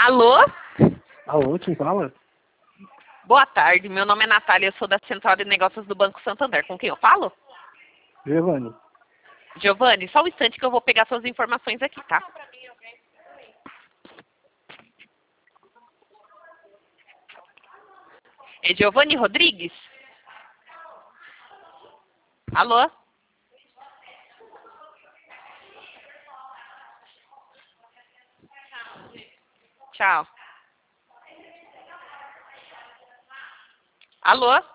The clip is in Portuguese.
Alô? Alô, quem fala? Boa tarde, meu nome é Natália, eu sou da Central de Negócios do Banco Santander. Com quem eu falo? Giovanni. Giovanni, só um instante que eu vou pegar suas informações aqui, tá? É Giovanni Rodrigues? Alô? Tchau. Alô?